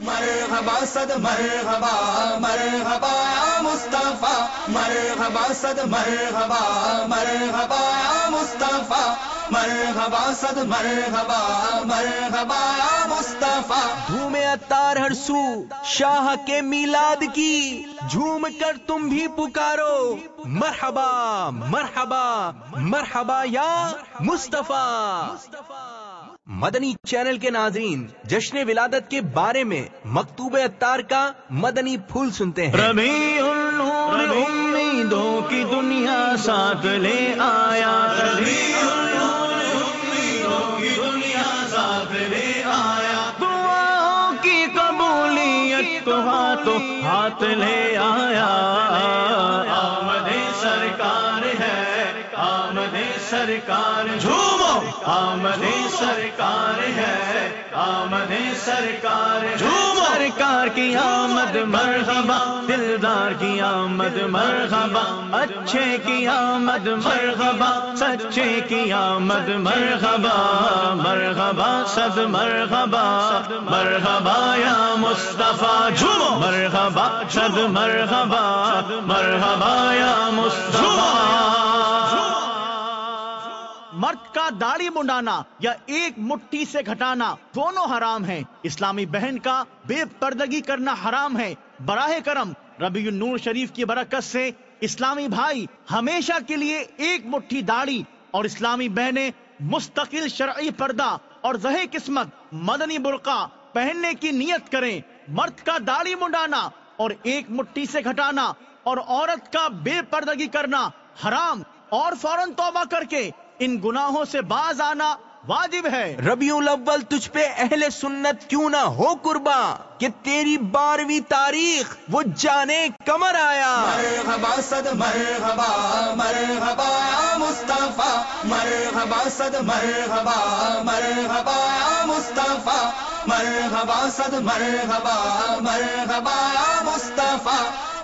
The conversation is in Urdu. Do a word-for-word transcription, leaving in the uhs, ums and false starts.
مرحبا صد مرحبا مرحبا یا مصطفیٰ مرحبا صد مرحبا مرحبا یا مصطفیٰ مرحبا صد مرحبا مرحبا یا مصطفیٰ. دھوم عطار ہر سو شاہ کے میلاد کی جھوم کر تم بھی پکارو مرحبا مرحبا مرحبا یا مصطفیٰ. مدنی چینل کے ناظرین جشن ولادت کے بارے میں مکتوب عطار کا مدنی پھول سنتے ہیں. ربیع النور امیدوں کی دنیا ساتھ لے آیا ربیع النور امیدوں کی دنیا ساتھ لے آیا دعاؤں کی قبولیت تو ہاتھوں ہاتھ لے آیا. آمد سرکار ہے آمد سرکار جھومو آمد سرکار ہے آمد سرکار جھومو سرکار کی آمد مرحبا دلدار کی آمد مرحبا اچھے کی آمد مرحبا سچے کی آمد مرحبا مرحبا صد مرحبا مرحبا یا مصطفیٰ جھومو مرحبا صد مرحبا مرحبا یا مصطفیٰ. مرد کا داڑھی منڈانا یا ایک مٹھی سے گھٹانا دونوں حرام ہیں. اسلامی بہن کا بے پردگی کرنا حرام ہے. براہ کرم ربیع النور شریف کی برکت سے اسلامی بھائی ہمیشہ کے لیے ایک مٹھی داڑھی اور اسلامی بہنیں مستقل شرعی پردہ اور زہ قسمت مدنی برقع پہننے کی نیت کریں. مرد کا داڑھی منڈانا اور ایک مٹھی سے گھٹانا اور عورت کا بے پردگی کرنا حرام اور فوراً توبہ کر کے ان گناہوں سے باز آنا واجب ہے. ربیع الاول تجھ پہ اہل سنت کیوں نہ ہو قرباں کہ تیری بارہویں تاریخ وہ جانے کمر آیا. مرحبا صد مرحبا مرحبا یا مصطفیٰ مرحبا صد مرحبا مرحبا یا مصطفیٰ مرحبا صد مرحبا مرحبا یا مصطفیٰ